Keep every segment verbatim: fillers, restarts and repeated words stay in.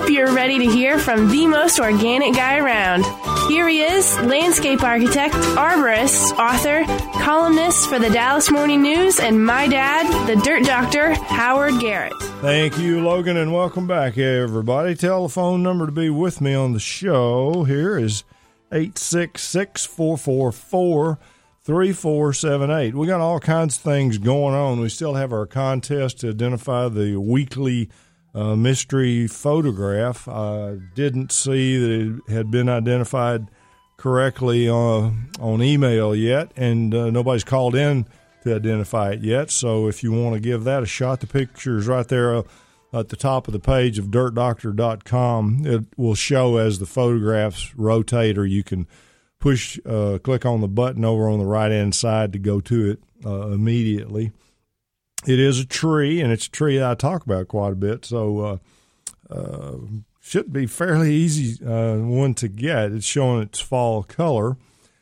hope you're ready to hear from the most organic guy around. Here he is, landscape architect, arborist, author, columnist for the Dallas Morning News, and my dad, the Dirt Doctor, Howard Garrett. Thank you, Logan, and welcome back, everybody. Telephone number to be with me on the show here is eight six six, four four four, three four seven eight. We got all kinds of things going on. We still have our contest to identify the weekly uh, mystery photograph. I didn't see that it had been identified correctly uh, on email yet, and uh, nobody's called in to identify it yet. So if you want to give that a shot, the picture is right there uh, at the top of the page of dirt doctor dot com. It will show as the photographs rotate, or you can push, uh, click on the button over on the right-hand side to go to it uh, immediately. It is a tree, and it's a tree that I talk about quite a bit, so uh, uh, should be fairly easy uh, one to get. It's showing its fall color.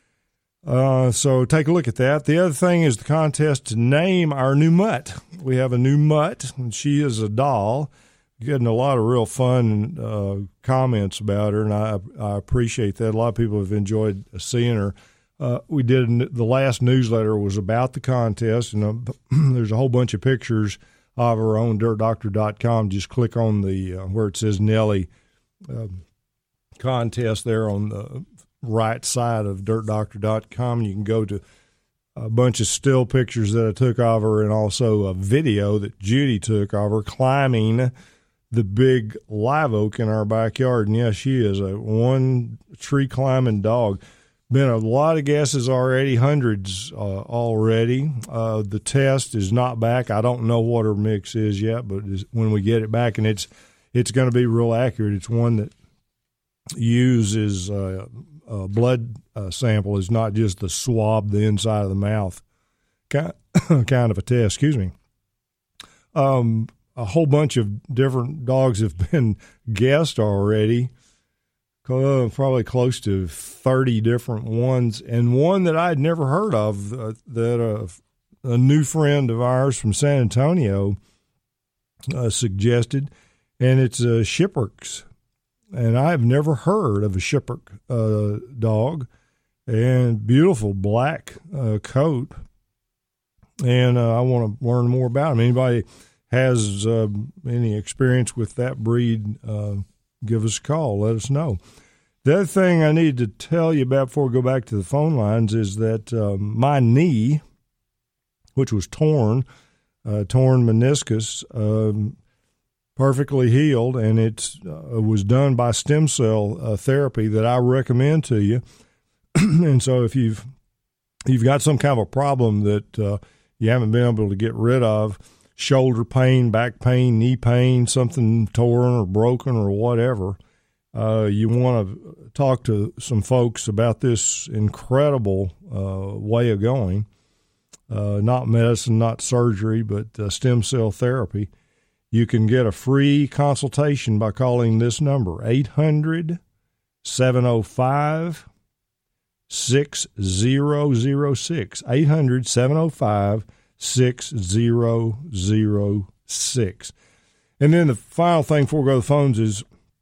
Uh, so take a look at that. The other thing is the contest to name our new mutt. We have a new mutt, and she is a doll. Getting a lot of real fun uh, comments about her, and I, I appreciate that. A lot of people have enjoyed seeing her. Uh, we did the last newsletter was about the contest, and uh, there's a whole bunch of pictures of her on dirt doctor dot com. Just click on the uh, where it says Nellie uh, contest there on the right side of dirt doctor dot com. You can go to a bunch of still pictures that I took of her, and also a video that Judy took of her climbing the big live oak in our backyard. And yeah, she is a one tree climbing dog. Been a lot of guesses already, hundreds uh, already. Uh, the test is not back. I don't know what her mix is yet, but when we get it back, and it's it's going to be real accurate. It's one that uses uh, a blood uh, sample. It's not just the swab, the inside of the mouth kind kind of a test. Excuse me. Um, a whole bunch of different dogs have been guessed already. Uh, probably close to thirty different ones, and one that I'd never heard of uh, that uh, a new friend of ours from San Antonio uh, suggested, and it's a Schipperke's, and I've never heard of a Schipperke uh, dog, and beautiful black uh, coat, and uh, I want to learn more about him. Anybody has uh, any experience with that breed, uh, give us a call. Let us know. The other thing I need to tell you about before we go back to the phone lines is that um, my knee, which was torn, uh, torn meniscus, um, perfectly healed, and it uh, was done by stem cell uh, therapy that I recommend to you. And so if you've you've got some kind of a problem that uh, you haven't been able to get rid of, shoulder pain, back pain, knee pain, something torn or broken or whatever, uh, you want to talk to some folks about this incredible uh, way of going. Uh, not medicine, not surgery, but uh, stem cell therapy. You can get a free consultation by calling this number, eight hundred, seven oh five, six oh oh six, eight hundred, seven oh five, six oh oh six. And then the final thing before we go to the phones is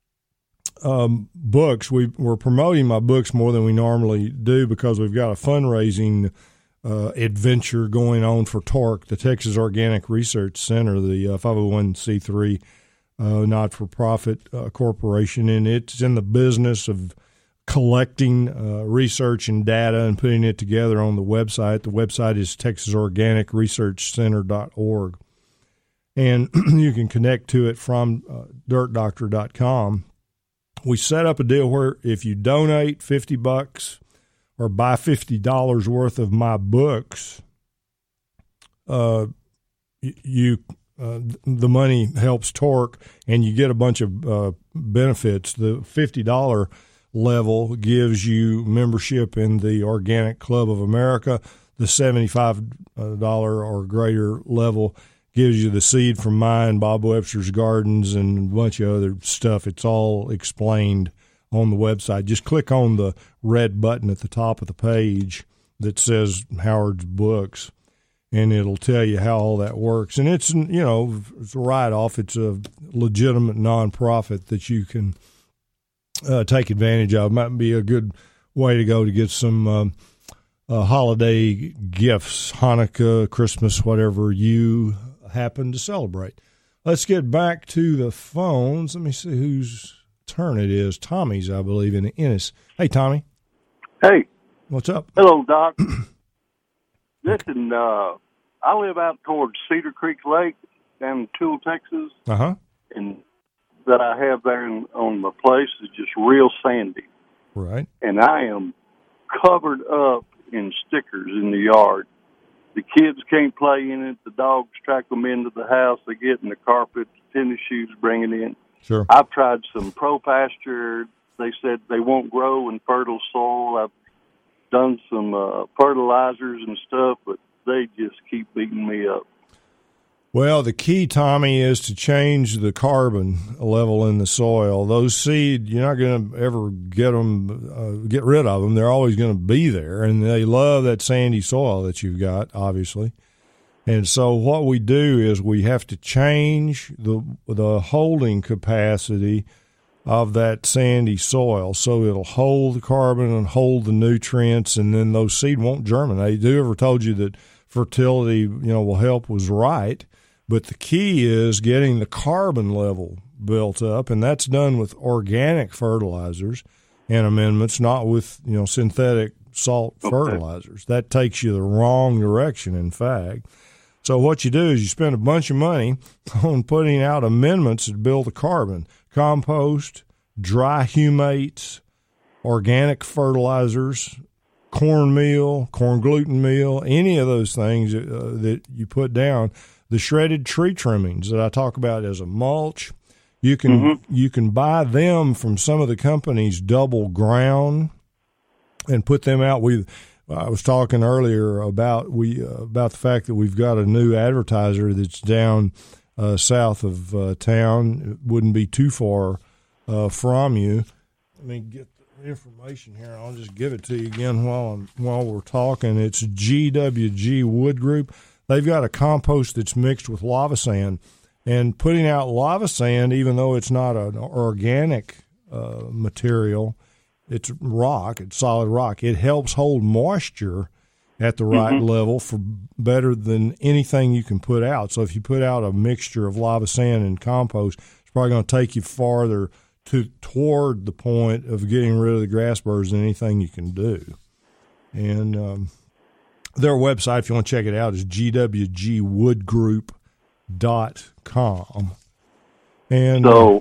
um, books. We, we're promoting my books more than we normally do because we've got a fundraising uh, adventure going on for TORC, the Texas Organic Research Center, the uh, five oh one c three uh, not-for-profit uh, corporation, and it's in the business of collecting uh, research and data and putting it together on the website. The website is texas organic research center dot org, and you can connect to it from uh, dirt doctor dot com. We set up a deal where if you donate fifty bucks or buy fifty dollars worth of my books, uh, you uh, the money helps TORC, and you get a bunch of uh, benefits. The fifty dollars level gives you membership in the Organic Club of America. The seventy-five dollars or greater level gives you the seed from mine, Bob Webster's Gardens, and a bunch of other stuff. It's all explained on the website. Just click on the red button at the top of the page that says Howard's Books, and it'll tell you how all that works. And it's, you know, it's a write-off. It's a legitimate nonprofit that you can uh, take advantage of. Might be a good way to go to get some um, uh, holiday gifts, Hanukkah, Christmas, whatever you happen to celebrate. Let's get back to the phones. Let me see whose turn it is. Tommy's, I believe, in Ennis. Hey, Tommy. Hey. What's up? Hello, Doc. Listen, uh, I live out towards Cedar Creek Lake down in Toole, Texas. Uh-huh. And that I have there in, on the place is just real sandy. Right. And I am covered up in stickers in the yard. The kids can't play in it. The dogs track them into the house. They get in the carpet, tennis shoes, bring it in. Sure. I've tried some Pro Pasture. They said they won't grow in fertile soil. I've done some uh, fertilizers and stuff, but they just keep beating me up. Well, the key, Tommy, is to change the carbon level in the soil. Those seed, you're not going to ever get them, uh, get rid of them. They're always going to be there, and they love that sandy soil that you've got, obviously. And so what we do is we have to change the the holding capacity of that sandy soil so it'll hold the carbon and hold the nutrients, and then those seed won't germinate. Whoever told you that fertility, you know, will help was right. But the key is getting the carbon level built up, and that's done with organic fertilizers and amendments, not with, you know, synthetic salt okay. fertilizers. That takes you the wrong direction, in fact. So what you do is you spend a bunch of money on putting out amendments that build the carbon, compost, dry humates, organic fertilizers, cornmeal, corn gluten meal, any of those things uh, that you put down. The shredded tree trimmings that I talk about as a mulch, you can mm-hmm. you can buy them from some of the companies double ground and put them out. We I was talking earlier about we uh, about the fact that we've got a new advertiser that's down uh, south of uh, town. It wouldn't be too far uh, from you. Let me get the information here. I'll just give it to you again while I'm, while we're talking. It's G W G Wood Group. They've got a compost that's mixed with lava sand, and putting out lava sand, even though it's not an organic uh, material, it's rock, it's solid rock. It helps hold moisture at the right mm-hmm. level for better than anything you can put out. So if you put out a mixture of lava sand and compost, it's probably going to take you farther to toward the point of getting rid of the grass burrs than anything you can do. And um, their website, if you want to check it out, is G W G wood group dot com. And so, uh,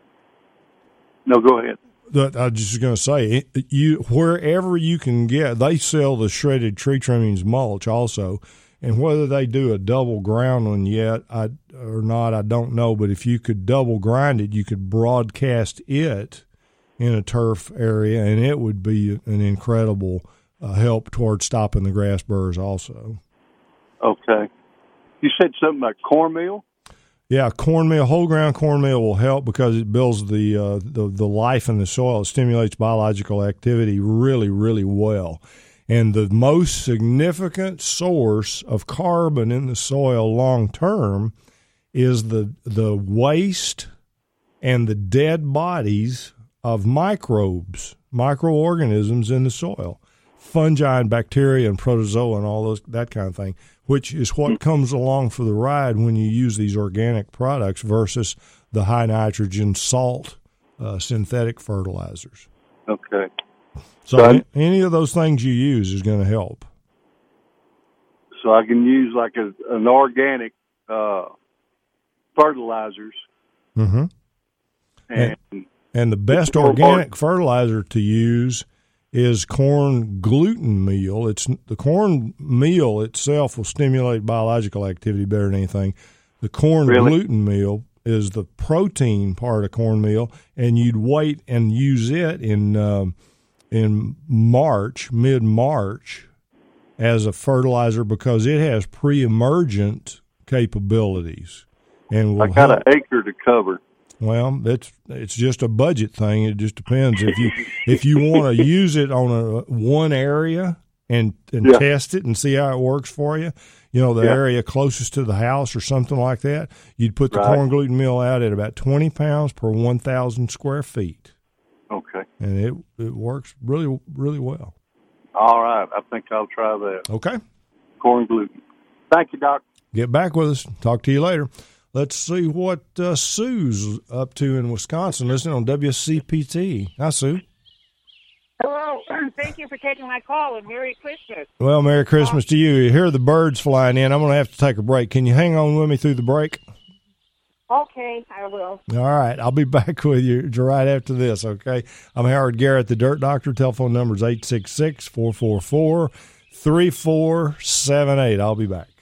no, go ahead. I was just going to say, you wherever you can get, they sell the shredded tree trimmings mulch also, and whether they do a double ground one yet I, or not, I don't know. But if you could double grind it, you could broadcast it in a turf area, and it would be an incredible Uh, help towards stopping the grass burrs also. Okay. You said something about cornmeal? Yeah, cornmeal, whole ground cornmeal will help because it builds the, uh, the the life in the soil. It stimulates biological activity really, really well. And the most significant source of carbon in the soil long term is the the waste and the dead bodies of microbes, microorganisms in the soil. Fungi and bacteria and protozoa and all those, that kind of thing, which is what comes along for the ride when you use these organic products versus the high nitrogen salt uh, synthetic fertilizers. Okay. So, so I, any of those things you use is going to help. So I can use like a, an organic uh, fertilizers. Mm-hmm. And, and, and the best organic fertilizer to use is corn gluten meal. It's the corn meal itself will stimulate biological activity better than anything. The corn really? gluten meal is the protein part of cornmeal, and you'd wait and use it in um, in March, mid March, as a fertilizer because it has pre-emergent capabilities. And will I got help. an acre to cover. Well, it's it's just a budget thing. It just depends if you if you want to use it on a one area and and yeah. test it and see how it works for you. you know, the Yeah. area closest to the house or something like that, you'd put the Right. corn gluten meal out at about twenty pounds per one thousand square feet. Okay. And it it works really, really well. All right. I think I'll try that. Okay. Corn gluten. Thank you, Doc. Get back with us. Talk to you later. Let's see what uh, Sue's up to in Wisconsin. Listening on W C P T. Hi, Sue. Hello. Thank you for taking my call, and Merry Christmas. Well, Merry Christmas to you. You hear the birds flying in. I'm going to have to take a break. Can you hang on with me through the break? Okay, I will. All right. I'll be back with you right after this, okay? I'm Howard Garrett, the Dirt Doctor. Telephone number is eight six six, four four four, three four seven eight. I'll be back.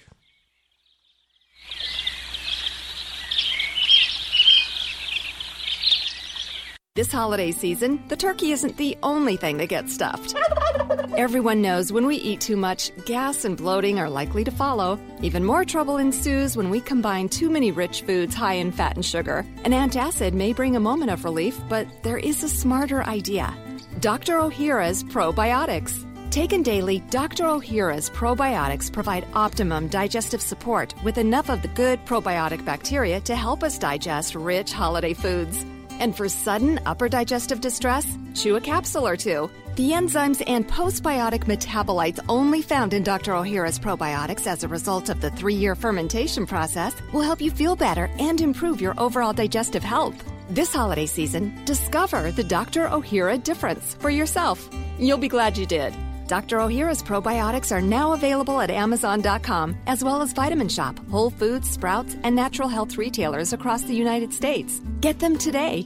This holiday season, the turkey isn't the only thing that gets stuffed. Everyone knows when we eat too much, gas and bloating are likely to follow. Even more trouble ensues when we combine too many rich foods high in fat and sugar. An antacid may bring a moment of relief, but there is a smarter idea. Doctor Ohhira's Probiotics. Taken daily, Doctor Ohhira's probiotics provide optimum digestive support with enough of the good probiotic bacteria to help us digest rich holiday foods. And for sudden upper digestive distress, chew a capsule or two. The enzymes and postbiotic metabolites only found in Doctor Ohhira's probiotics as a result of the three-year fermentation process will help you feel better and improve your overall digestive health. This holiday season, discover the Doctor Ohhira difference for yourself. You'll be glad you did. Doctor Ohhira's probiotics are now available at Amazon dot com, as well as Vitamin Shop, Whole Foods, Sprouts, and natural health retailers across the United States. Get them today.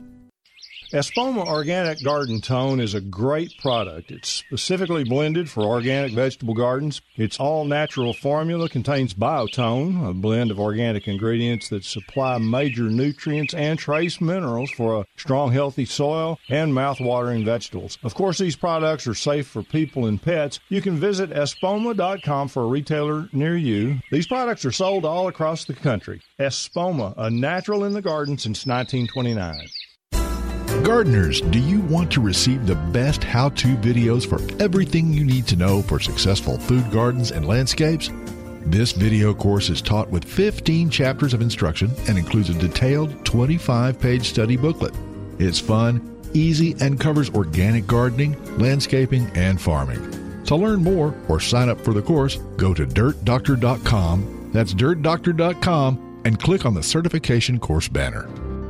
Espoma Organic Garden Tone is a great product. It's specifically blended for organic vegetable gardens. Its all-natural formula contains Biotone, a blend of organic ingredients that supply major nutrients and trace minerals for a strong, healthy soil and mouth-watering vegetables. Of course, these products are safe for people and pets. You can visit espoma dot com for a retailer near you. These products are sold all across the country. Espoma, a natural in the garden since nineteen twenty-nine. Gardeners, do you want to receive the best how-to videos for everything you need to know for successful food gardens and landscapes? This video course is taught with fifteen chapters of instruction and includes a detailed twenty-five page study booklet. It's fun, easy, and covers organic gardening, landscaping, and farming. To learn more or sign up for the course, go to dirt doctor dot com. That's dirt doctor dot com and click on the certification course banner.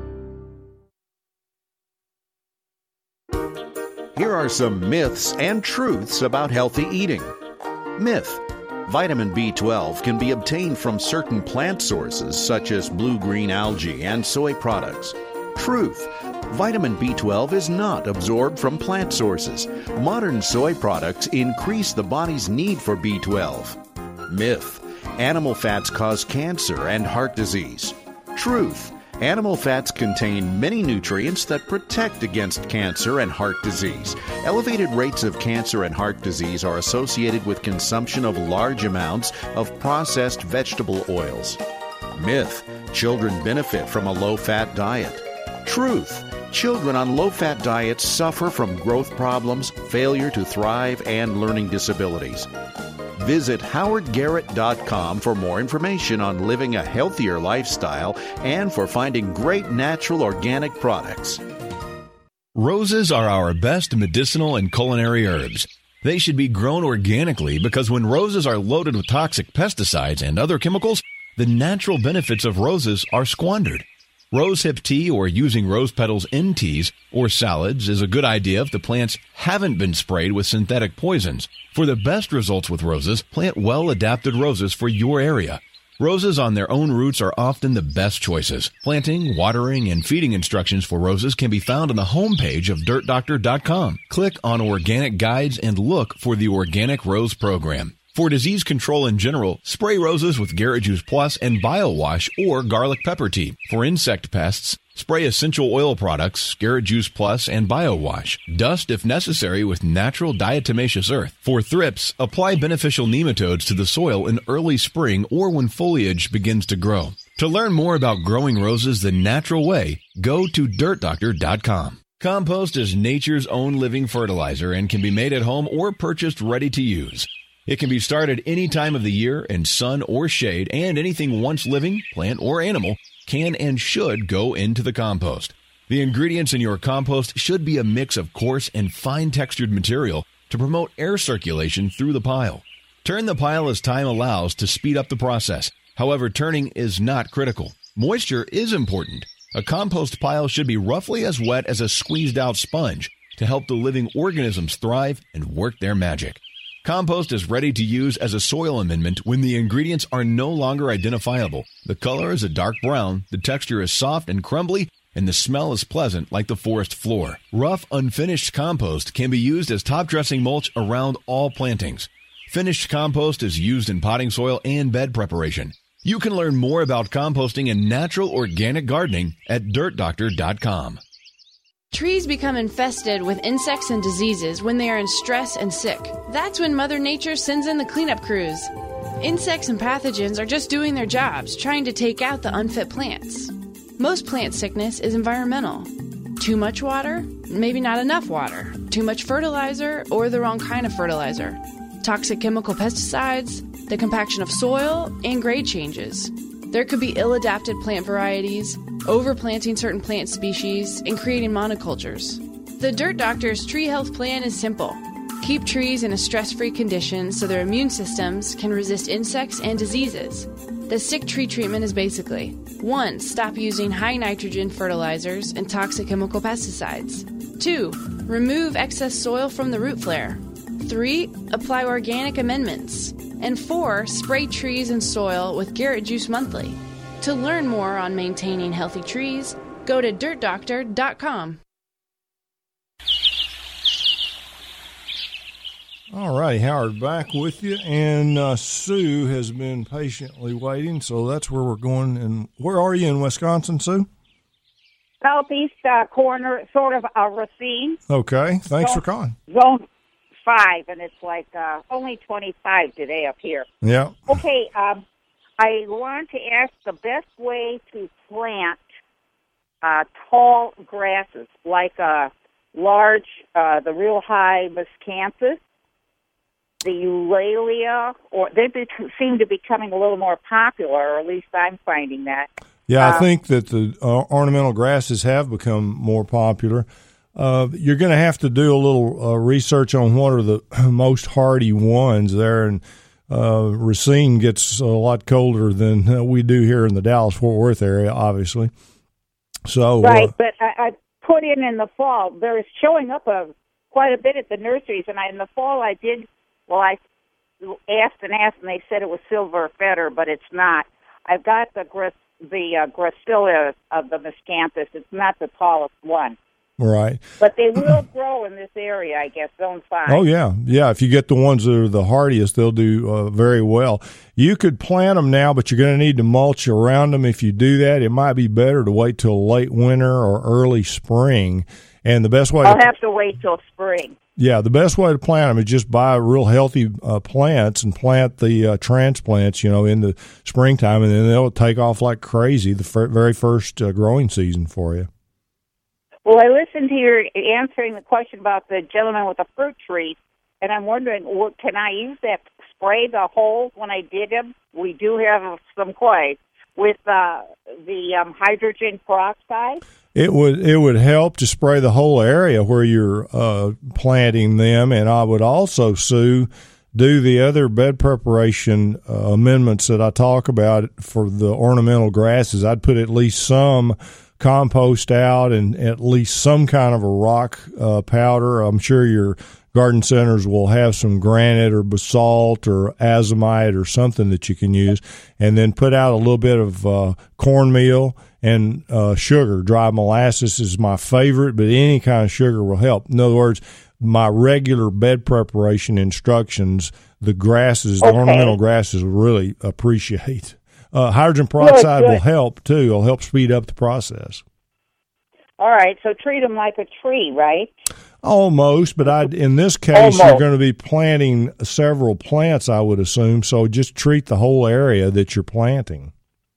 Here are some myths and truths about healthy eating. Myth: vitamin B twelve can be obtained from certain plant sources such as blue-green algae and soy products. Truth: vitamin B twelve is not absorbed from plant sources. Modern soy products increase the body's need for B twelve. Myth: animal fats cause cancer and heart disease. Truth: animal fats contain many nutrients that protect against cancer and heart disease. Elevated rates of cancer and heart disease are associated with consumption of large amounts of processed vegetable oils. Myth: children benefit from a low-fat diet. Truth: children on low-fat diets suffer from growth problems, failure to thrive, and learning disabilities. Visit howard garrett dot com for more information on living a healthier lifestyle and for finding great natural organic products. Roses are our best medicinal and culinary herbs. They should be grown organically because when roses are loaded with toxic pesticides and other chemicals, the natural benefits of roses are squandered. Rosehip tea or using rose petals in teas or salads is a good idea if the plants haven't been sprayed with synthetic poisons. For the best results with roses, plant well-adapted roses for your area. Roses on their own roots are often the best choices. Planting, watering, and feeding instructions for roses can be found on the homepage of dirt doctor dot com. Click on Organic Guides and look for the Organic Rose Program. For disease control in general, spray roses with Garrett Juice Plus and BioWash or garlic pepper tea. For insect pests, spray essential oil products, Garrett Juice Plus, and BioWash. Dust if necessary with natural diatomaceous earth. For thrips, apply beneficial nematodes to the soil in early spring or when foliage begins to grow. To learn more about growing roses the natural way, go to dirt doctor dot com. Compost is nature's own living fertilizer and can be made at home or purchased ready to use. It can be started any time of the year in sun or shade, and anything once living, plant or animal, can and should go into the compost. The ingredients in your compost should be a mix of coarse and fine-textured material to promote air circulation through the pile. Turn the pile as time allows to speed up the process. However, turning is not critical. Moisture is important. A compost pile should be roughly as wet as a squeezed-out sponge to help the living organisms thrive and work their magic. Compost is ready to use as a soil amendment when the ingredients are no longer identifiable. The color is a dark brown, the texture is soft and crumbly, and the smell is pleasant like the forest floor. Rough, unfinished compost can be used as top dressing mulch around all plantings. Finished compost is used in potting soil and bed preparation. You can learn more about composting and natural organic gardening at dirt doctor dot com. Trees become infested with insects and diseases when they are in stress and sick. That's when Mother Nature sends in the cleanup crews. Insects and pathogens are just doing their jobs, trying to take out the unfit plants. Most plant sickness is environmental. Too much water, maybe not enough water. Too much fertilizer, or the wrong kind of fertilizer. Toxic chemical pesticides, the compaction of soil, and grade changes. There could be ill-adapted plant varieties, overplanting certain plant species, and creating monocultures. The Dirt Doctor's tree health plan is simple. Keep trees in a stress-free condition so their immune systems can resist insects and diseases. The sick tree treatment is basically: one. Stop using high nitrogen fertilizers and toxic chemical pesticides. two. Remove excess soil from the root flare. three. Apply organic amendments. And four. Spray trees and soil with Garrett Juice Monthly. To learn more on maintaining healthy trees, go to dirt doctor dot com. All right, Howard, back with you, and uh, Sue has been patiently waiting, so that's where we're going. And where are you in Wisconsin, Sue? Southeast uh, corner, sort of a Racine. Okay, thanks zone, for calling. Zone five, and it's like uh, only twenty-five today up here. Yeah. Okay, um, I want to ask the best way to plant uh, tall grasses, like a large, uh, the real high miscanthus, the eulalia, or they be, seem to be becoming a little more popular, or at least I'm finding that. Yeah, uh, I think that the uh, ornamental grasses have become more popular. Uh, you're going to have to do a little uh, research on what are the most hardy ones there, and uh, Racine gets a lot colder than uh, we do here in the Dallas-Fort Worth area, obviously. So, right, uh, but I, I put in in the fall. They're showing up a, quite a bit at the nurseries, and I, in the fall I did, well, I asked and asked, and they said it was silver feather, but it's not. I've got the gras, the uh, gracilla of the miscanthus. It's not the tallest one. Right. But they will grow in this area, I guess, zone five. Oh, yeah. Yeah, if you get the ones that are the hardiest, they'll do uh, very well. You could plant them now, but you're going to need to mulch around them. If you do that, it might be better to wait till late winter or early spring. And the best way I'll to, have to wait till spring. Yeah, the best way to plant them is just buy real healthy uh, plants and plant the uh, transplants, you know, in the springtime, and then they'll take off like crazy the fir- very first uh, growing season for you. Well, I listened to your answering the question about the gentleman with the fruit tree, and I'm wondering, what, can I use that spray the holes when I dig them? We do have some clay with uh, the um, hydrogen peroxide. It would it would help to spray the whole area where you're uh, planting them, and I would also, Sue, do the other bed preparation uh, amendments that I talk about for the ornamental grasses. I'd put at least some compost out and at least some kind of a rock uh, powder. I'm sure your garden centers will have some granite or basalt or azomite or something that you can use, and then put out a little bit of uh, cornmeal and uh, sugar. Dry molasses is my favorite, but any kind of sugar will help. In other words, my regular bed preparation instructions, the grasses, okay. the ornamental grasses will really appreciate. Uh, hydrogen peroxide good, good. will help, too. It'll help speed up the process. All right, so treat them like a tree, right? Almost, but I in this case, Almost. You're going to be planting several plants, I would assume, so just treat the whole area that you're planting.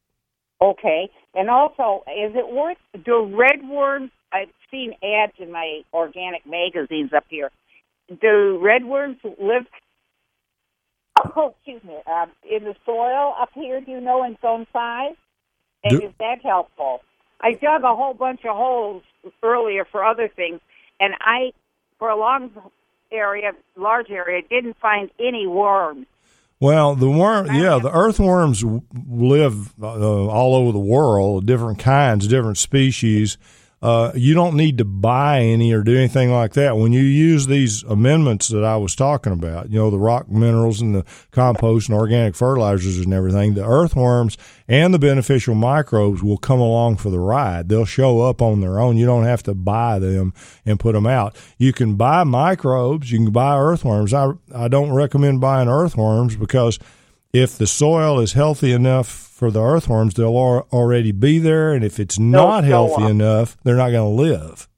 Okay, and also, is it worth, do redworms, I've seen ads in my organic magazines up here, do redworms live oh, excuse me, um, in the soil up here, do you know, in zone five? And Do- is that helpful? I dug a whole bunch of holes earlier for other things, and I, for a long area, large area, didn't find any worms. Well, the worm, yeah, the earthworms w- live uh, all over the world, different kinds, different species. Uh, you don't need to buy any or do anything like that. When you use these amendments that I was talking about, you know, the rock minerals and the compost and organic fertilizers and everything, the earthworms and the beneficial microbes will come along for the ride. They'll show up on their own. You don't have to buy them and put them out. You can buy microbes. You can buy earthworms. I, I don't recommend buying earthworms because if the soil is healthy enough for the earthworms, they'll al- already be there, and if it's not healthy enough, they're not going to live.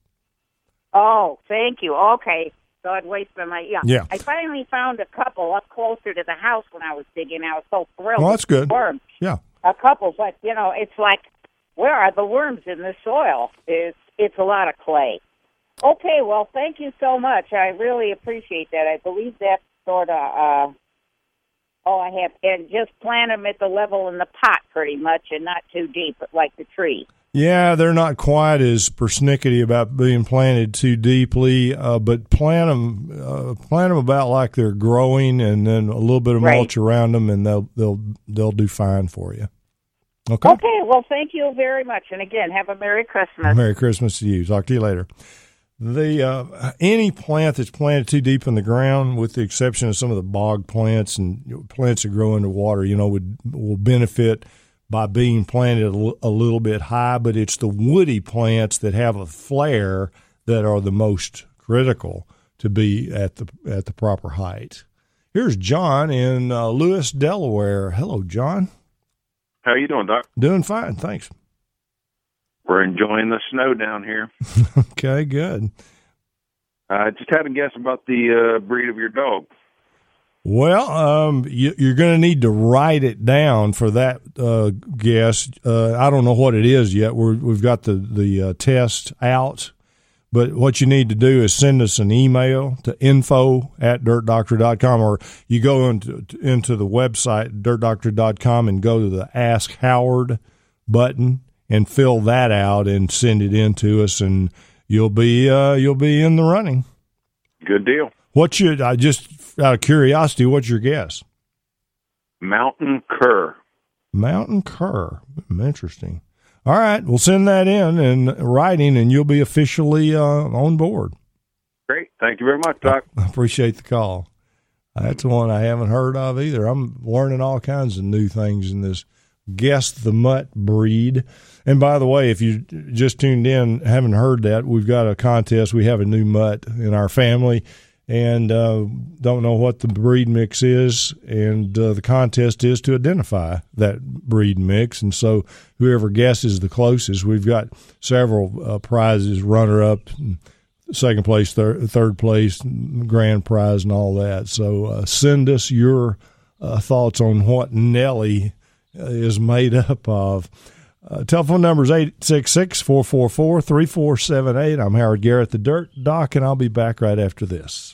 Oh, thank you. Okay. So I'd wasted my, yeah. Yeah. I finally found a couple up closer to the house when I was digging. I was so thrilled. Well, that's with the good. Worms. Yeah. A couple, but, you know, it's like, where are the worms in the soil? It's, it's a lot of clay. Okay, well, thank you so much. I really appreciate that. I believe that's sort of, uh, all I have. And just plant them at the level in the pot pretty much and not too deep like the tree. Yeah, they're not quite as persnickety about being planted too deeply, uh, but plant them, uh, plant them about like they're growing, and then a little bit of Right. mulch around them, and they'll they'll they'll do fine for you. Okay. Okay, well, thank you very much. And again, have a Merry Christmas. Merry Christmas to you. Talk to you later. The uh, any plant that's planted too deep in the ground, with the exception of some of the bog plants and you know, plants that grow under water, you know, would will benefit by being planted a, l- a little bit high. But it's the woody plants that have a flare that are the most critical to be at the at the proper height. Here's John in uh, Lewis, Delaware. Hello, John. How you doing, Doc? Doing fine, thanks. We're enjoying the snow down here. Okay, good. I uh, just had a guess about the uh, breed of your dog. Well, um, you, you're going to need to write it down for that uh, guess. Uh, I don't know what it is yet. We're, we've got the the uh, test out, but what you need to do is send us an email to info at dirt doctor dot com, or you go into into the website dirt doctor dot com and go to the Ask Howard button and fill that out and send it in to us, and you'll be uh, you'll be in the running. Good deal. What should I just out of curiosity? What's your guess? Mountain cur. Mountain cur. Interesting. All right, we'll send that in in writing, and you'll be officially uh, on board. Great. Thank you very much, Doc. I appreciate the call. That's one I haven't heard of either. I'm learning all kinds of new things in this Guess the Mutt breed. And by the way, if you just tuned in, haven't heard that, we've got a contest. We have a new mutt in our family, and uh, don't know what the breed mix is, and uh, the contest is to identify that breed mix. And so whoever guesses the closest, we've got several uh, prizes, runner-up, second place, thir- third place, grand prize, and all that. So uh, send us your uh, thoughts on what Nellie is made up of. Uh, telephone number is eight six six, four four four, three four seven eight. I'm Howard Garrett, the Dirt Doc, and I'll be back right after this.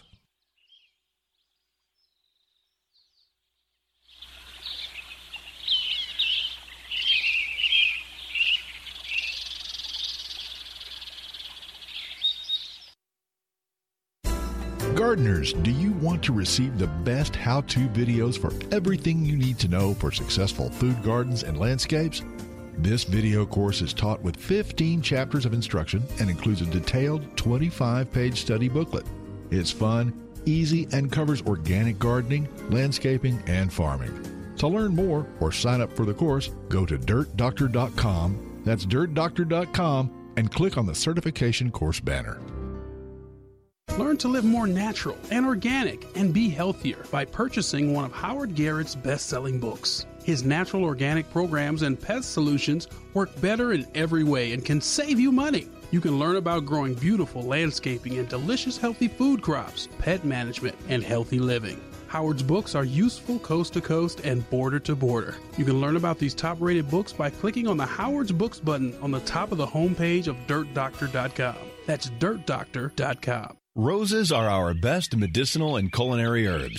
Gardeners, do you want to receive the best how-to videos for everything you need to know for successful food gardens and landscapes? This video course is taught with fifteen chapters of instruction and includes a detailed twenty-five page study booklet. It's fun, easy, and covers organic gardening, landscaping, and farming. To learn more or sign up for the course, go to dirt doctor dot com. That's dirt doctor dot com and click on the certification course banner. Learn to live more natural and organic and be healthier by purchasing one of Howard Garrett's best-selling books. His natural organic programs and pest solutions work better in every way and can save you money. You can learn about growing beautiful landscaping and delicious healthy food crops, pet management, and healthy living. Howard's books are useful coast to coast and border to border. You can learn about these top-rated books by clicking on the Howard's Books button on the top of the homepage of dirt doctor dot com. That's dirt doctor dot com. Roses are our best medicinal and culinary herbs.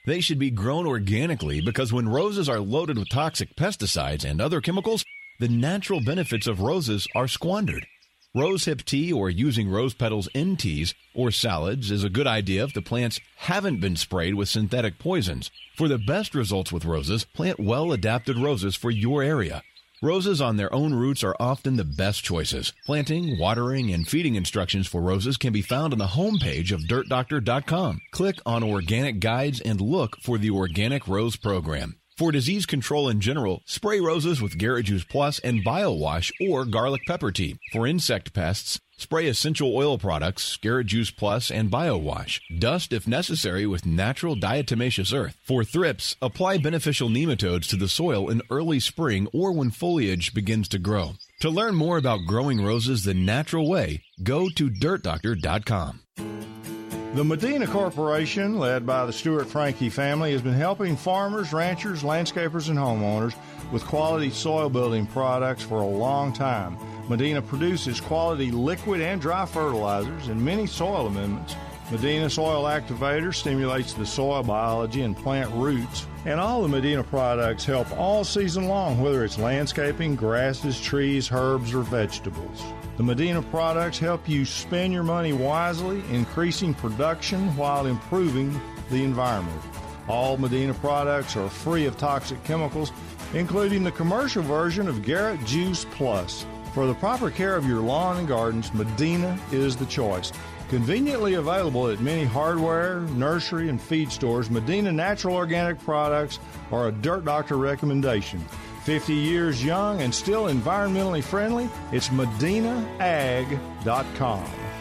They should be grown organically because when roses are loaded with toxic pesticides and other chemicals, the natural benefits of roses are squandered. Rosehip tea or using rose petals in teas or salads is a good idea if the plants haven't been sprayed with synthetic poisons. For the best results with roses, plant well-adapted roses for your area. Roses on their own roots are often the best choices. Planting, watering, and feeding instructions for roses can be found on the homepage of dirt doctor dot com. Click on Organic Guides and look for the Organic Rose Program. For disease control in general, spray roses with Garrett Juice Plus and BioWash or garlic pepper tea. For insect pests, spray essential oil products, Garrett Juice Plus, and BioWash. Dust if necessary with natural diatomaceous earth. For thrips, apply beneficial nematodes to the soil in early spring or when foliage begins to grow. To learn more about growing roses the natural way, go to dirt doctor dot com. The Medina Corporation, led by the Stewart Franke family, has been helping farmers, ranchers, landscapers, and homeowners with quality soil building products for a long time. Medina produces quality liquid and dry fertilizers and many soil amendments. Medina Soil Activator stimulates the soil biology and plant roots. And all the Medina products help all season long, whether it's landscaping, grasses, trees, herbs, or vegetables. The Medina products help you spend your money wisely, increasing production while improving the environment. All Medina products are free of toxic chemicals, including the commercial version of Garrett Juice Plus. For the proper care of your lawn and gardens, Medina is the choice. Conveniently available at many hardware, nursery, and feed stores, Medina Natural Organic products are a Dirt Doctor recommendation. fifty years young and still environmentally friendly, it's medina ag dot com.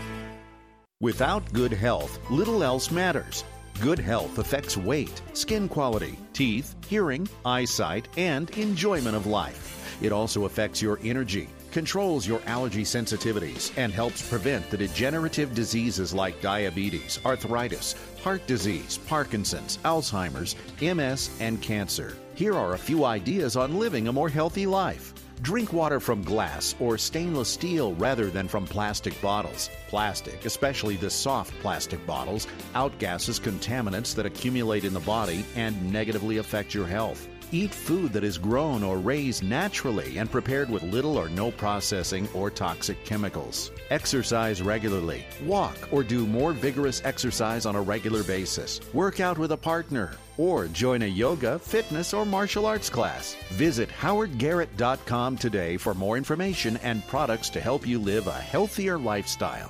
Without good health, little else matters. Good health affects weight, skin quality, teeth, hearing, eyesight, and enjoyment of life. It also affects your energy, controls your allergy sensitivities, and helps prevent the degenerative diseases like diabetes, arthritis, heart disease, Parkinson's, Alzheimer's, M S, and cancer. Here are a few ideas on living a more healthy life. Drink water from glass or stainless steel rather than from plastic bottles. Plastic, especially the soft plastic bottles, outgasses contaminants that accumulate in the body and negatively affect your health. Eat food that is grown or raised naturally and prepared with little or no processing or toxic chemicals. Exercise regularly. Walk or do more vigorous exercise on a regular basis. Work out with a partner or join a yoga, fitness, or martial arts class. Visit howard garrett dot com today for more information and products to help you live a healthier lifestyle.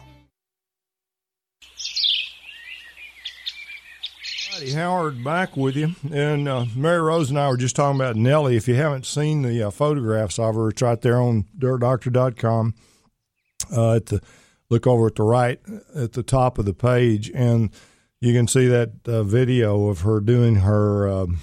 Howard back with you, and uh, Mary Rose and I were just talking about Nellie. If you haven't seen the uh, photographs of her, it's right there on dirt doctor dot com. Uh, at the look over at the right at the top of the page, and you can see that uh, video of her doing her um,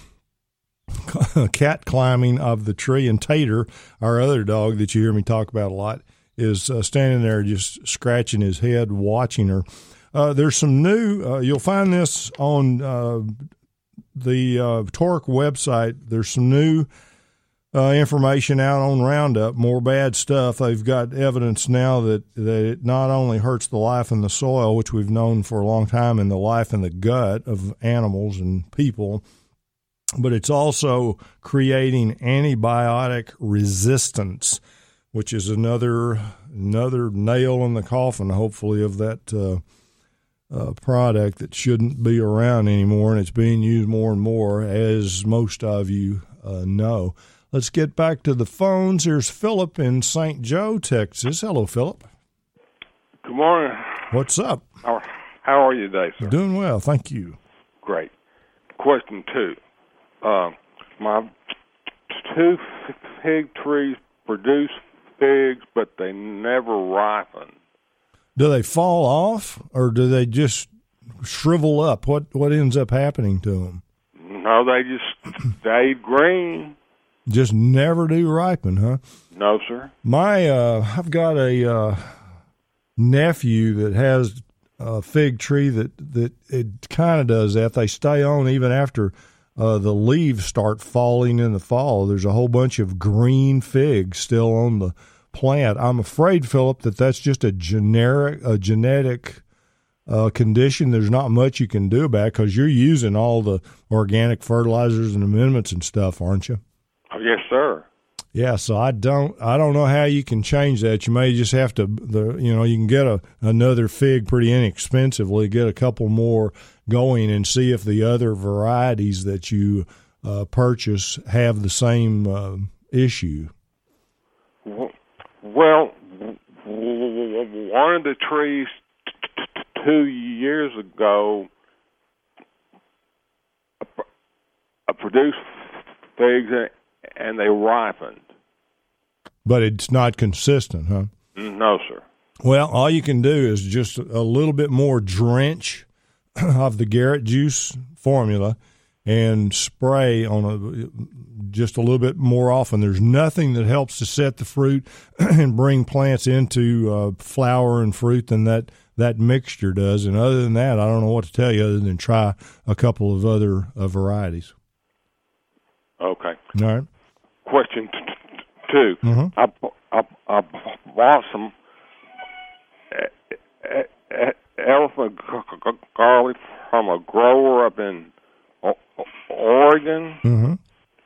cat climbing of the tree. And Tater, our other dog that you hear me talk about a lot, is uh, standing there just scratching his head, watching her. Uh, there's some new, uh, you'll find this on uh, the uh, Torque website. There's some new uh, information out on Roundup, more bad stuff. They've got evidence now that, that it not only hurts the life in the soil, which we've known for a long time, and the life in the gut of animals and people, but it's also creating antibiotic resistance, which is another another nail in the coffin, hopefully, of that uh Uh, product that shouldn't be around anymore, and it's being used more and more, as most of you uh, know. Let's get back to the phones. Here's Philip in Saint Joe, Texas. Hello, Philip. Good morning. What's up? How, how are you today, sir? Doing well, thank you. Great. Question two. Uh, my two fig trees produce figs, but they never ripen. Do they fall off, or do they just shrivel up? What what ends up happening to them? No, they just stayed green. Just never do ripen, huh? No, sir. My uh, I've got a uh, nephew that has a fig tree that, that it kind of does that. They stay on even after uh, the leaves start falling in the fall. There's a whole bunch of green figs still on the plant. I'm afraid, Philip, that that's just a generic, a genetic uh, condition, there's not much you can do about it because you're using all the organic fertilizers and amendments and stuff, aren't you? Oh, yes, sir. Yeah, so I don't, I don't know how you can change that. You may just have to, the, you know, you can get a another fig pretty inexpensively, get a couple more going, and see if the other varieties that you uh, purchase have the same uh, issue. Well, one of the trees t- t- two years ago uh, produced figs and they ripened. But it's not consistent, huh? No, sir. Well, all you can do is just a little bit more drench of the Garrett juice formula and spray on a just a little bit more often. There's nothing that helps to set the fruit and bring plants into uh, flower and fruit than that, that mixture does. And other than that, I don't know what to tell you other than try a couple of other uh, varieties. Okay. All right. Question t- t- two. Mm-hmm. I, I, I bought some uh, uh, elephant garlic from a grower up in Oregon. Mm-hmm.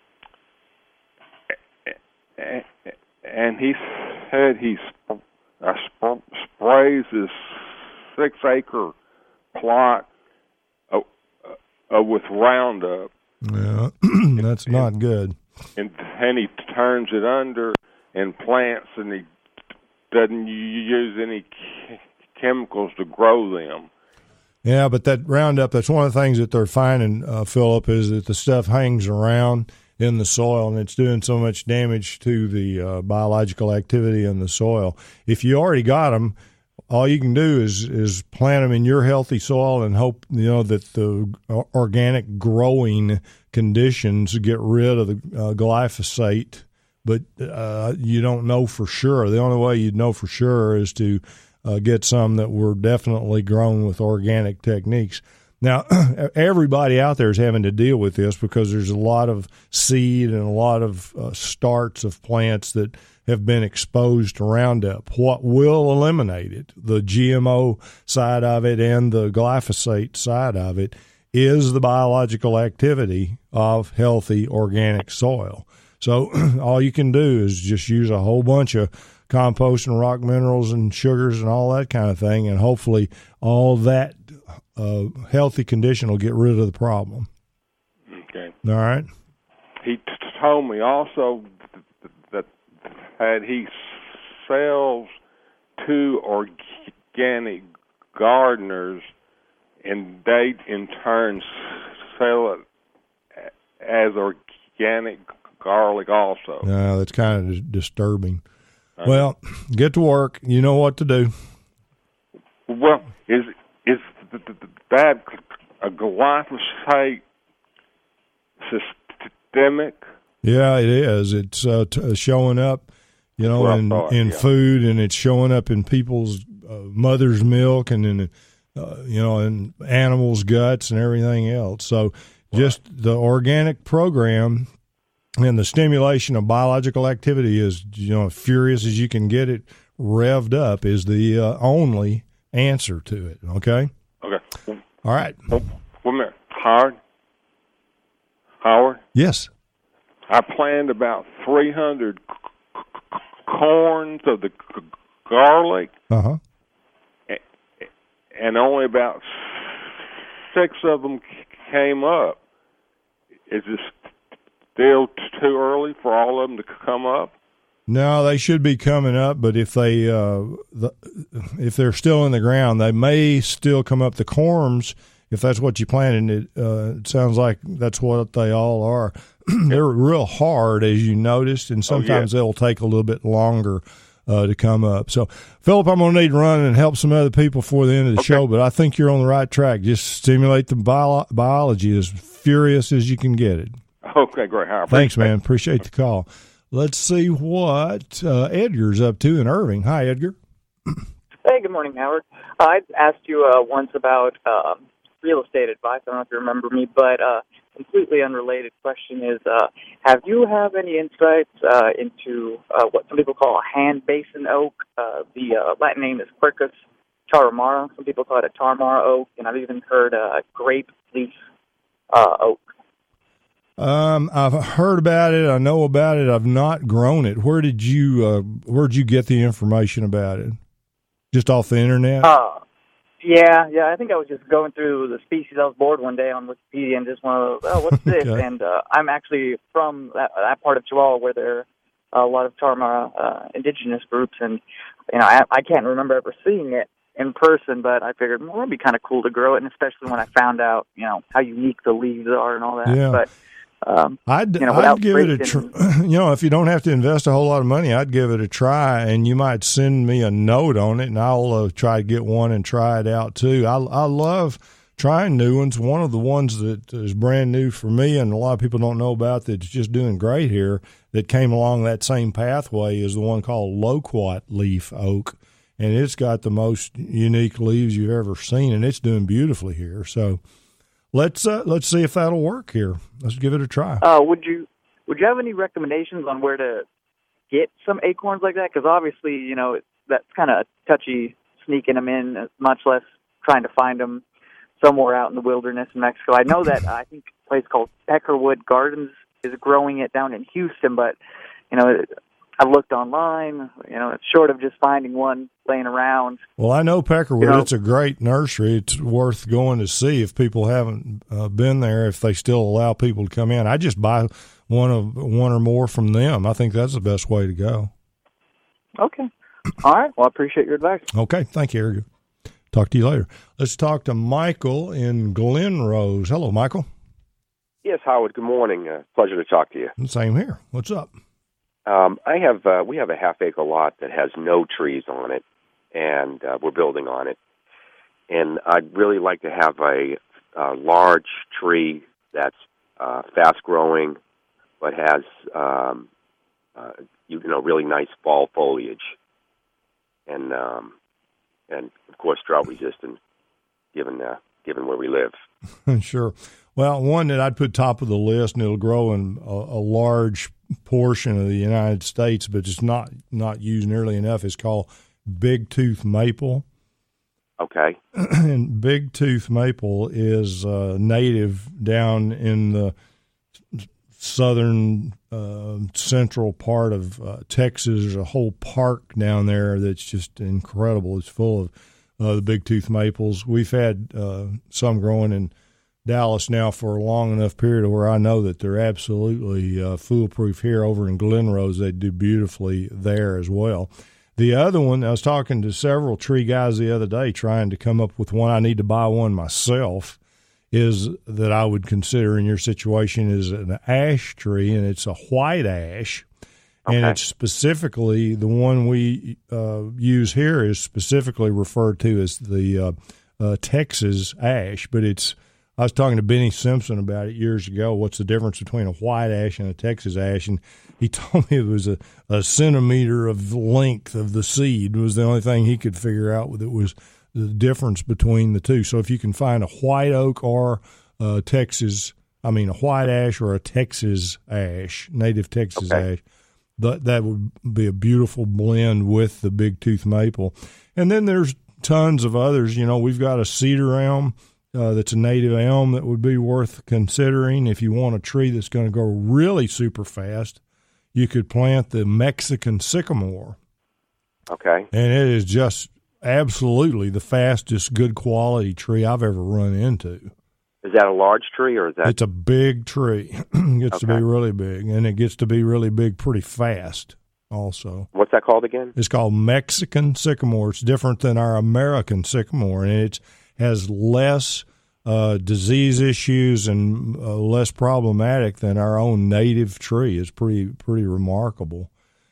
And he said he sp- uh, sp- sprays his six-acre plot uh, uh, with Roundup. Yeah, that's and, not good. And then he turns it under and plants, and he doesn't use any ch- chemicals to grow them. Yeah, but that Roundup, that's one of the things that they're finding, uh, Philip, is that the stuff hangs around in the soil, and it's doing so much damage to the uh, biological activity in the soil. If you already got them, all you can do is is plant them in your healthy soil and hope, you know, that the organic growing conditions get rid of the uh, glyphosate. But uh, you don't know for sure. The only way you'd know for sure is to uh, get some that were definitely grown with organic techniques. Now, everybody out there is having to deal with this because there's a lot of seed and a lot of uh, starts of plants that have been exposed to Roundup. What will eliminate it, the G M O side of it and the glyphosate side of it, is the biological activity of healthy organic soil. So all you can do is just use a whole bunch of compost and rock minerals and sugars and all that kind of thing, and hopefully all that uh, healthy condition will get rid of the problem. Okay. All right. He t- told me also that that he sells to organic gardeners, and they in turn sell it as organic garlic also. No, that's kind of disturbing. Okay. Well, get to work. You know what to do. Well, is is that a glyphosate systemic? Yeah, it is. It's uh, t- showing up, you know, in, thought, in yeah. food, and it's showing up in people's uh, mother's milk and in, uh, you know, in animals' guts and everything else. So just right. The organic program and the stimulation of biological activity is, you know, furious as you can get it revved up is the uh, only answer to it. Okay? Okay. All right. One minute. Howard? Howard? Yes. I planted about three hundred c- c- corns of the c- garlic. Uh-huh. And, and only about six of them came up. Is it still too early for all of them to come up? No, they should be coming up, but if they uh, the, if they're still in the ground, they may still come up. The corms, if that's what you planted, it, uh, it sounds like that's what they all are. They're real hard, as you noticed, and sometimes oh, yeah. they'll take a little bit longer uh, to come up. So, Philip, I'm going to need to run and help some other people before the end of the okay. show, but I think you're on the right track. Just stimulate the bio- biology as furious as you can get it. Okay, great. Howard. Thanks, man. Appreciate the call. Let's see what uh, Edgar's up to in Irving. Hi, Edgar. Hey, good morning, Howard. Uh, I asked you uh, once about uh, real estate advice. I don't know if you remember me, but uh, completely unrelated question is, uh, have you have any insights uh, into uh, what some people call a hand basin oak? Uh, the uh, Latin name is Quercus Tarahumara. Some people call it a Tarahumara oak, and I've even heard a grape leaf uh, oak. Um, I've heard about it. I know about it. I've not grown it. Where did you uh, Where did you get the information about it? Just off the internet? Uh, yeah, yeah. I think I was just going through the species. I was bored one day on Wikipedia and just wanted to, oh, what's this? Okay. And uh, I'm actually from that, that part of Chihuahua where there are a lot of Tarahumara uh, indigenous groups, and you know, I, I can't remember ever seeing it in person, but I figured, well, it'd be kind of cool to grow it, and especially when I found out, you know, how unique the leaves are and all that. Yeah. But Um, I'd, you know, I'd give it a tr- breaking- you know, if you don't have to invest a whole lot of money, I'd give it a try, and you might send me a note on it, and I'll uh, try to get one and try it out too. I, I love trying new ones. One of the ones that is brand new for me, and a lot of people don't know about that's just doing great here, that came along that same pathway, is the one called loquat leaf oak, and it's got the most unique leaves you've ever seen, and it's doing beautifully here. So let's uh, let's see if that'll work here. Let's give it a try. Uh, would you would you have any recommendations on where to get some acorns like that? Because obviously, you know, that's kind of touchy sneaking them in, much less trying to find them somewhere out in the wilderness in Mexico. I know that I think a place called Peckerwood Gardens is growing it down in Houston, but you know, I've looked online. You know, it's short of just finding one laying around. Well, I know Peckerwood. You know, it's a great nursery. It's worth going to see if people haven't uh, been there, if they still allow people to come in. I just buy one of one or more from them. I think that's the best way to go. Okay. All right. Well, I appreciate your advice. Okay. Thank you, Eric. Talk to you later. Let's talk to Michael in Glen Rose. Hello, Michael. Yes, Howard. Good morning. Uh, pleasure to talk to you. Same here. What's up? Um, I have uh, we have a half acre lot that has no trees on it, and uh, we're building on it. And I'd really like to have a, a large tree that's uh, fast growing, but has um, uh, you know really nice fall foliage, and um, and of course drought resistant, given uh, given where we live. Sure. Well, one that I'd put top of the list, and it'll grow in a, a large portion of the United States, but it's not not used nearly enough, is called big tooth maple. Okay. And big tooth maple is uh, native down in the southern uh, central part of uh, Texas. There's a whole park down there that's just incredible. It's full of uh, the big tooth maples. We've had uh, some growing in Dallas now for a long enough period where I know that they're absolutely uh, foolproof here. Over in Glen Rose, they do beautifully there as well. The other one, I was talking to several tree guys the other day trying to come up with one. I need to buy one myself, is that I would consider in your situation is an ash tree, and it's a white ash. Okay. And it's specifically, the one we uh, use here is specifically referred to as the uh, uh, Texas ash, but it's, I was talking to Benny Simpson about it years ago. What's the difference between a white ash and a Texas ash? And he told me it was a, a centimeter of length of the seed was the only thing he could figure out that was the difference between the two. So if you can find a white oak or a Texas, I mean a white ash or a Texas ash, native Texas okay. ash, that that would be a beautiful blend with the big tooth maple. And then there's tons of others. You know, we've got a cedar elm. Uh, that's a native elm that would be worth considering. If you want a tree that's going to grow really super fast, you could plant the Mexican sycamore. Okay. And it is just absolutely the fastest good quality tree I've ever run into. Is that a large tree or is that? It's a big tree. It gets okay. to be really big, and it gets to be really big pretty fast also. What's that called again? It's called Mexican sycamore. It's different than our American sycamore, and it's has less uh, disease issues and uh, less problematic than our own native tree. It's pretty pretty remarkable.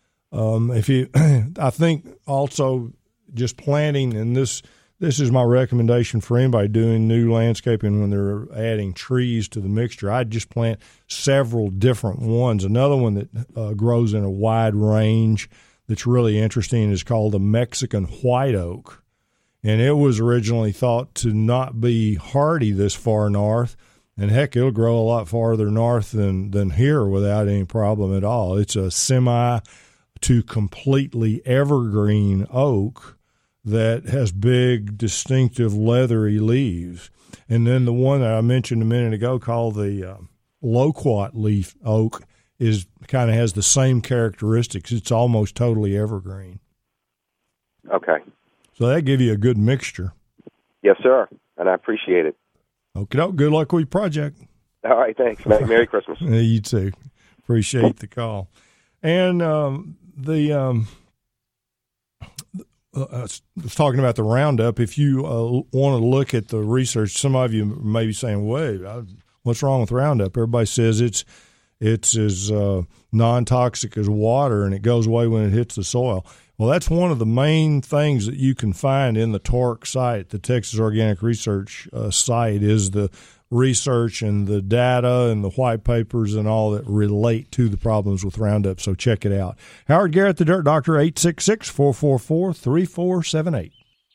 Um, if you, I think also just planting, and this this is my recommendation for anybody doing new landscaping when they're adding trees to the mixture. I'd just plant several different ones. Another one that uh, grows in a wide range that's really interesting is called the Mexican white oak. And it was originally thought to not be hardy this far north. And, heck, it'll grow a lot farther north than, than here without any problem at all. It's a semi to completely evergreen oak that has big, distinctive, leathery leaves. And then the one that I mentioned a minute ago called the uh, loquat leaf oak is kind of has the same characteristics. It's almost totally evergreen. Okay. So that give you a good mixture. Yes, sir, and I appreciate it. Okay, good luck with your project. All right, thanks. Merry Christmas. Yeah, you too. Appreciate the call. And um, the um, uh, I was talking about the Roundup. If you uh, want to look at the research, some of you may be saying, wait, what's wrong with Roundup? Everybody says it's it's as uh, non-toxic as water, and it goes away when it hits the soil. Well, that's one of the main things that you can find in the TORC site, the Texas Organic Research uh, site, is the research and the data and the white papers and all that relate to the problems with Roundup. So check it out. Howard Garrett, the Dirt Doctor, eight six six, four four four, three four seven eight.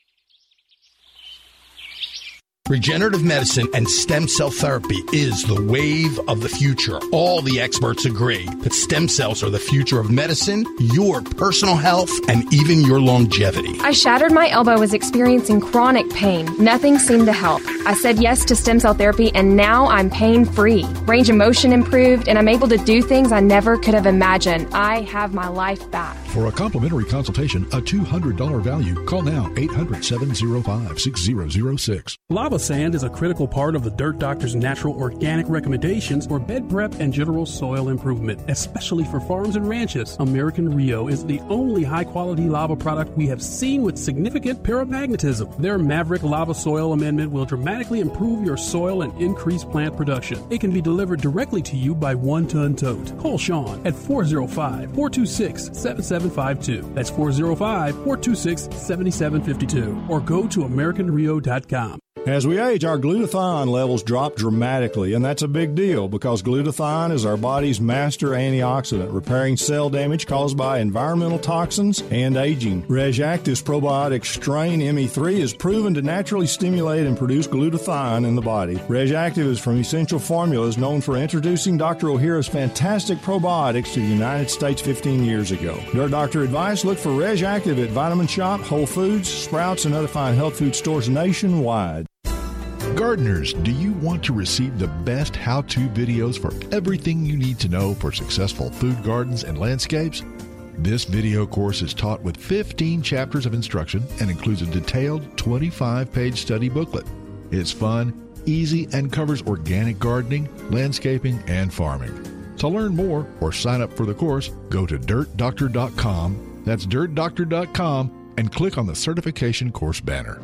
Regenerative medicine and stem cell therapy is the wave of the future. All the experts agree that stem cells are the future of medicine, your personal health, and even your longevity. I shattered my elbow, was experiencing chronic pain. Nothing seemed to help. I said yes to stem cell therapy, and now I'm pain-free. Range of motion improved, and I'm able to do things I never could have imagined. I have my life back. For a complimentary consultation, a two hundred dollars value, call now, eight hundred, seven oh five, six oh oh six. Lava sand is a critical part of the Dirt Doctor's natural organic recommendations for bed prep and general soil improvement, especially for farms and ranches. American Rio is the only high-quality lava product we have seen with significant paramagnetism. Their Maverick Lava Soil Amendment will dramatically improve your soil and increase plant production. It can be delivered directly to you by one-ton tote. Call Sean at four oh five, four two six, seven seven five two. That's four oh five, four two six, seven seven five two. Or go to american rio dot com. As we age, our glutathione levels drop dramatically, and that's a big deal because glutathione is our body's master antioxidant, repairing cell damage caused by environmental toxins and aging. RegActive's probiotic strain M E three is proven to naturally stimulate and produce glutathione in the body. RegActive is from Essential Formulas, known for introducing Doctor Ohhira's fantastic probiotics to the United States fifteen years ago. Dirt Doctor advice, look for RegActive at Vitamin Shop, Whole Foods, Sprouts, and other fine health food stores nationwide. Gardeners, do you want to receive the best how-to videos for everything you need to know for successful food gardens and landscapes? This video course is taught with fifteen chapters of instruction and includes a detailed twenty-five page study booklet. It's fun, easy, and covers organic gardening, landscaping, and farming. To learn more or sign up for the course, go to dirt doctor dot com. That's dirt doctor dot com and click on the certification course banner.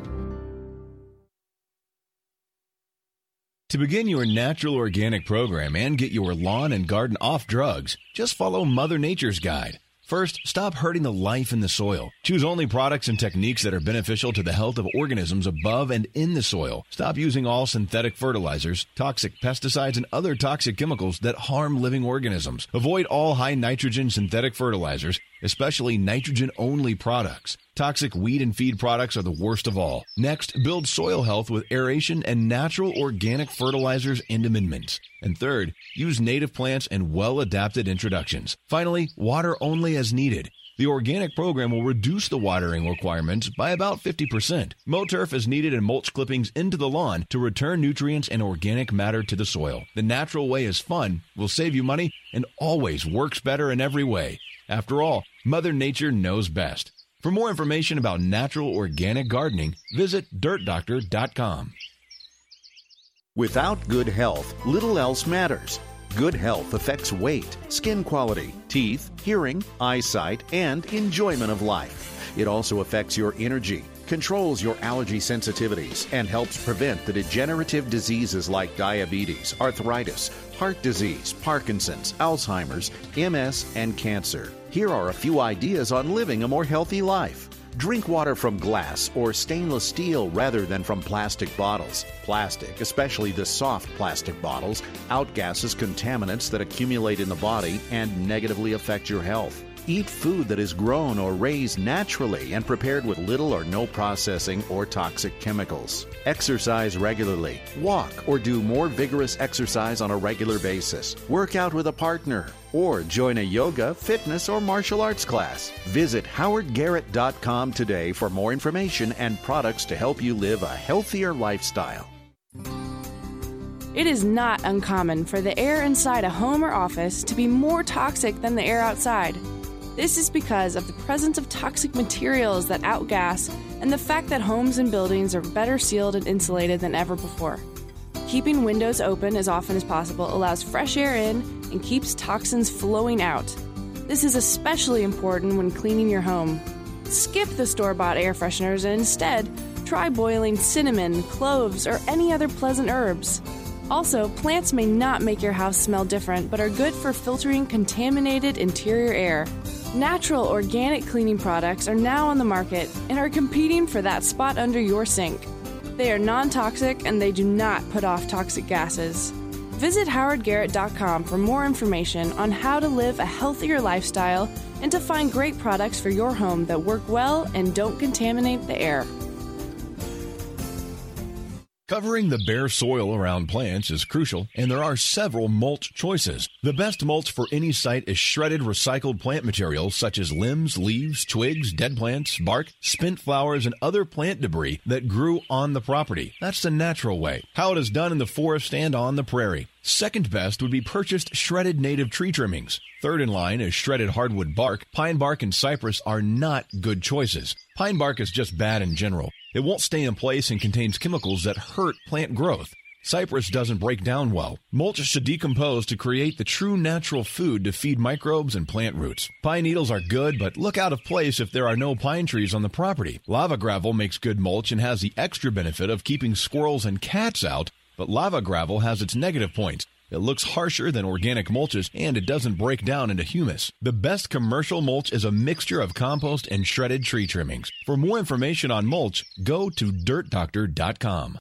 To begin your natural organic program and get your lawn and garden off drugs, just follow Mother Nature's guide. First, stop hurting the life in the soil. Choose only products and techniques that are beneficial to the health of organisms above and in the soil. Stop using all synthetic fertilizers, toxic pesticides, and other toxic chemicals that harm living organisms. Avoid all high nitrogen synthetic fertilizers, especially nitrogen-only products. Toxic weed and feed products are the worst of all. Next, build soil health with aeration and natural organic fertilizers and amendments. And third, use native plants and well-adapted introductions. Finally, water only as needed. The organic program will reduce the watering requirements by about fifty percent. Mow turf is needed and mulch clippings into the lawn to return nutrients and organic matter to the soil. The natural way is fun, will save you money, and always works better in every way. After all, Mother Nature knows best. For more information about natural organic gardening, visit dirt doctor dot com. Without good health, little else matters. Good health affects weight, skin quality, teeth, hearing, eyesight, and enjoyment of life. It also affects your energy, controls your allergy sensitivities, and helps prevent the degenerative diseases like diabetes, arthritis, heart disease, Parkinson's, Alzheimer's, M S, and cancer. Here are a few ideas on living a more healthy life. Drink water from glass or stainless steel rather than from plastic bottles. Plastic, especially the soft plastic bottles, outgasses contaminants that accumulate in the body and negatively affect your health. Eat food that is grown or raised naturally and prepared with little or no processing or toxic chemicals. Exercise regularly. Walk or do more vigorous exercise on a regular basis. Work out with a partner or join a yoga, fitness, or martial arts class. Visit howard garrett dot com today for more information and products to help you live a healthier lifestyle. It is not uncommon for the air inside a home or office to be more toxic than the air outside. This is because of the presence of toxic materials that outgas and the fact that homes and buildings are better sealed and insulated than ever before. Keeping windows open as often as possible allows fresh air in and keeps toxins flowing out. This is especially important when cleaning your home. Skip the store-bought air fresheners and instead try boiling cinnamon, cloves, or any other pleasant herbs. Also, plants may not make your house smell different, but are good for filtering contaminated interior air. Natural organic cleaning products are now on the market and are competing for that spot under your sink. They are non-toxic and they do not put off toxic gases. Visit howard garrett dot com for more information on how to live a healthier lifestyle and to find great products for your home that work well and don't contaminate the air. Covering the bare soil around plants is crucial, and there are several mulch choices. The best mulch for any site is shredded recycled plant materials such as limbs, leaves, twigs, dead plants, bark, spent flowers, and other plant debris that grew on the property. That's the natural way, how it is done in the forest and on the prairie. Second best would be purchased shredded native tree trimmings. Third in line is shredded hardwood bark. Pine bark and cypress are not good choices. Pine bark is just bad in general. It won't stay in place and contains chemicals that hurt plant growth. Cypress doesn't break down well. Mulch should decompose to create the true natural food to feed microbes and plant roots. Pine needles are good, but look out of place if there are no pine trees on the property. Lava gravel makes good mulch and has the extra benefit of keeping squirrels and cats out, but lava gravel has its negative points. It looks harsher than organic mulches, and it doesn't break down into humus. The best commercial mulch is a mixture of compost and shredded tree trimmings. For more information on mulch, go to dirt doctor dot com.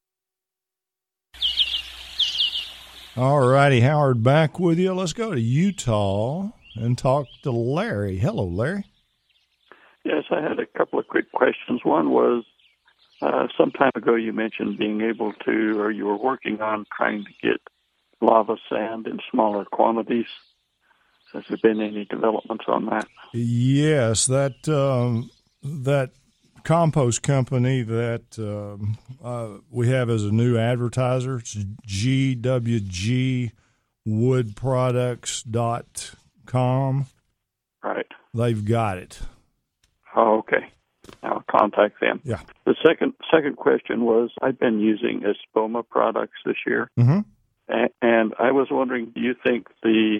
All righty, Howard, back with you. Let's go to Utah and talk to Larry. Hello, Larry. Yes, I had a couple of quick questions. One was, uh, some time ago you mentioned being able to, or you were working on trying to get lava sand in smaller quantities. Has there been any developments on that? Yes, that um, that compost company that um, uh, we have as a new advertiser, it's G W G wood products dot com. Right. They've got it. Oh, okay. I'll contact them. Yeah. The second second question was, I've been using Espoma products this year. Mm-hmm. And I was wondering, do you think the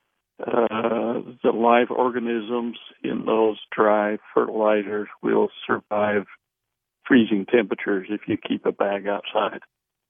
uh, the live organisms in those dry fertilizers will survive freezing temperatures if you keep a bag outside?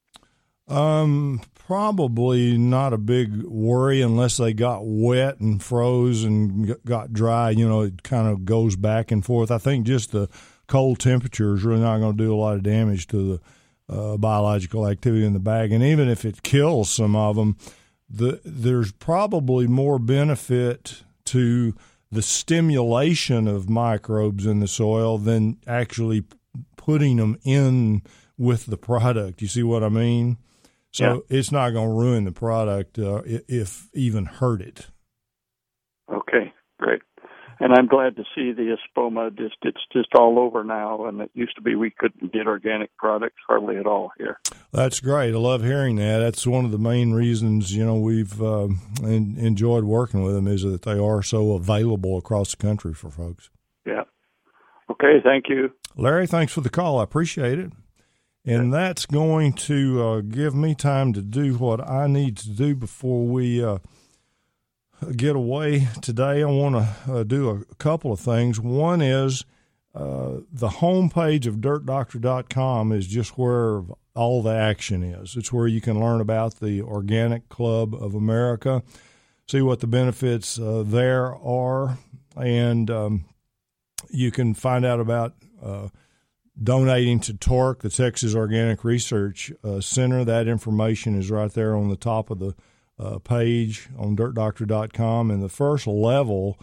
Um, probably not a big worry unless they got wet and froze and got dry. You know, it kind of goes back and forth. I think just the cold temperature is really not going to do a lot of damage to the Uh, biological activity in the bag. And even if it kills some of them, the, there's probably more benefit to the stimulation of microbes in the soil than actually putting them in with the product. You see what I mean? So yeah. It's not going to ruin the product, uh, if even hurt it. Okay, great. And I'm glad to see the Espoma, just it's just all over now, and it used to be we couldn't get organic products hardly at all here. That's great. I love hearing that. That's one of the main reasons, you know, we've uh, in, enjoyed working with them, is that they are so available across the country for folks. Yeah. Okay, thank you. Larry, thanks for the call. I appreciate it. And that's going to uh, give me time to do what I need to do before we uh, get away today. I want to uh, do a couple of things. One is uh, the homepage of dirt doctor dot com is just where all the action is. It's where you can learn about the Organic Club of America, see what the benefits uh, there are, and um, you can find out about uh, donating to TORC, the Texas Organic Research uh, Center. That information is right there on the top of the uh, page on dirt doctor dot com. And the first level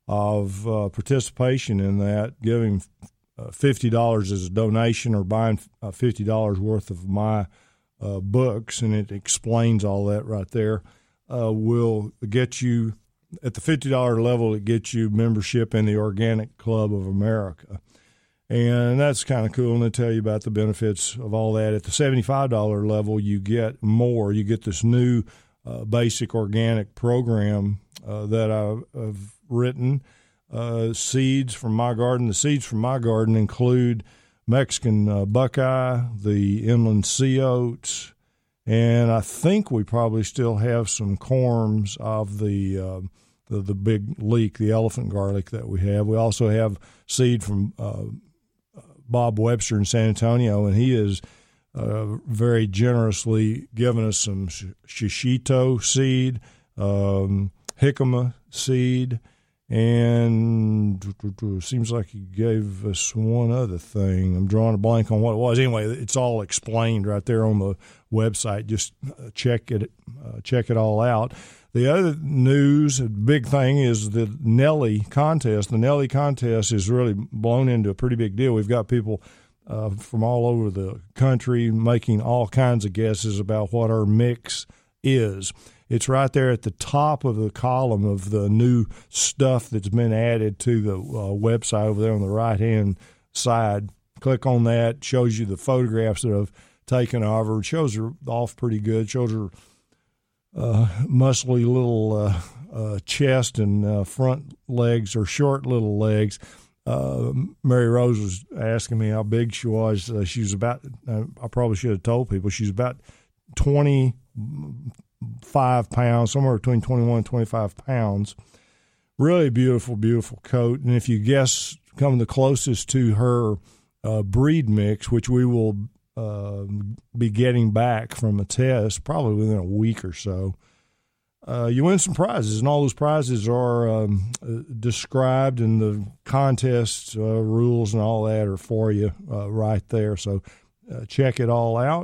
of uh, participation in that, giving uh, fifty dollars as a donation or buying uh, fifty dollars worth of my uh, books, and it explains all that right there, uh, will get you, at the fifty dollars level, it gets you membership in the Organic Club of America. And that's kind of cool, and they tell you about the benefits of all that. At the seventy-five dollars level, you get more. You get this new uh, basic organic program uh, that I've written, uh, Seeds from My Garden. The seeds from my garden include Mexican uh, buckeye, the inland sea oats, and I think we probably still have some corms of the uh, the, the big leek, the elephant garlic that we have. We also have seed from uh, Bob Webster in San Antonio, and he has uh, very generously given us some shishito seed, um, jicama seed, and it seems like he gave us one other thing. I'm drawing a blank on what it was. Anyway, it's all explained right there on the website. Just check it, uh, check it all out. The other news, a big thing, is the Nelly contest. The Nelly contest is really blown into a pretty big deal. We've got people uh, from all over the country making all kinds of guesses about what our mix is. It's right there at the top of the column of the new stuff that's been added to the uh, website over there on the right-hand side. Click on that. It shows you the photographs that I've taken of her. It shows her off pretty good. It shows her Uh, muscly little uh, uh, chest and uh, front legs, or short little legs. Uh, Mary Rose was asking me how big she was. Uh, she was about, uh, I probably should have told people, she's about twenty-five pounds, somewhere between twenty-one and twenty-five pounds. Really beautiful, beautiful coat. And if you guess, come the closest to her uh, breed mix, which we will Uh, be getting back from a test probably within a week or so, uh, you win some prizes, and all those prizes are um, uh, described in the contest uh, rules, and all that are for you uh, right there. So uh, check it all out.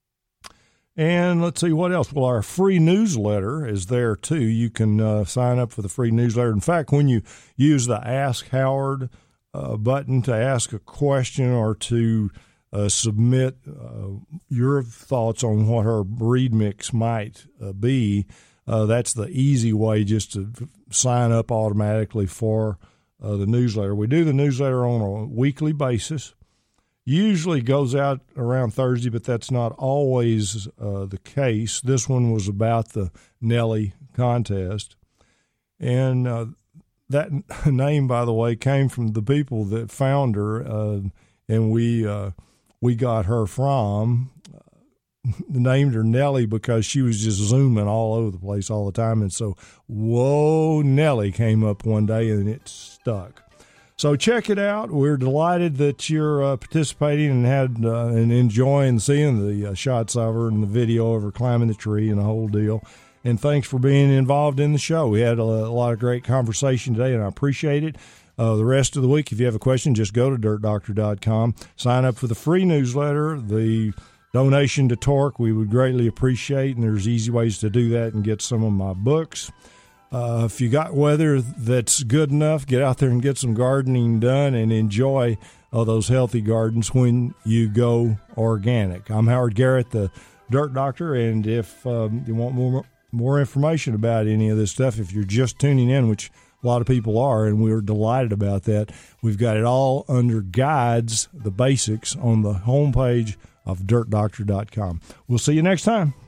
And let's see what else. Well, our free newsletter is there too. You can uh, sign up for the free newsletter. In fact, when you use the Ask Howard uh, button to ask a question or to Uh, submit uh, your thoughts on what our breed mix might uh, be, uh, that's the easy way just to sign up automatically for uh, the newsletter. We do the newsletter on a weekly basis. Usually goes out around Thursday, but that's not always uh, the case. This one was about the Nelly contest. And uh, that name, by the way, came from the people that found her, uh, and we uh, – we got her from, uh, named her Nelly because she was just zooming all over the place all the time. And so, whoa, Nelly came up one day and it stuck. So check it out. We're delighted that you're uh, participating and had uh, and enjoying seeing the uh, shots of her and the video of her climbing the tree and the whole deal. And thanks for being involved in the show. We had a, a lot of great conversation today, and I appreciate it. Uh, the rest of the week, if you have a question, just go to dirt doctor dot com. Sign up for the free newsletter. The donation to Torque we would greatly appreciate, and there's easy ways to do that and get some of my books. Uh, if you got weather that's good enough, get out there and get some gardening done and enjoy uh, those healthy gardens when you go organic. I'm Howard Garrett, the Dirt Doctor, and if um, you want more, more information about any of this stuff, if you're just tuning in, which a lot of people are, and we're delighted about that, we've got it all under guides, the basics, on the homepage of dirt doctor dot com. We'll see you next time.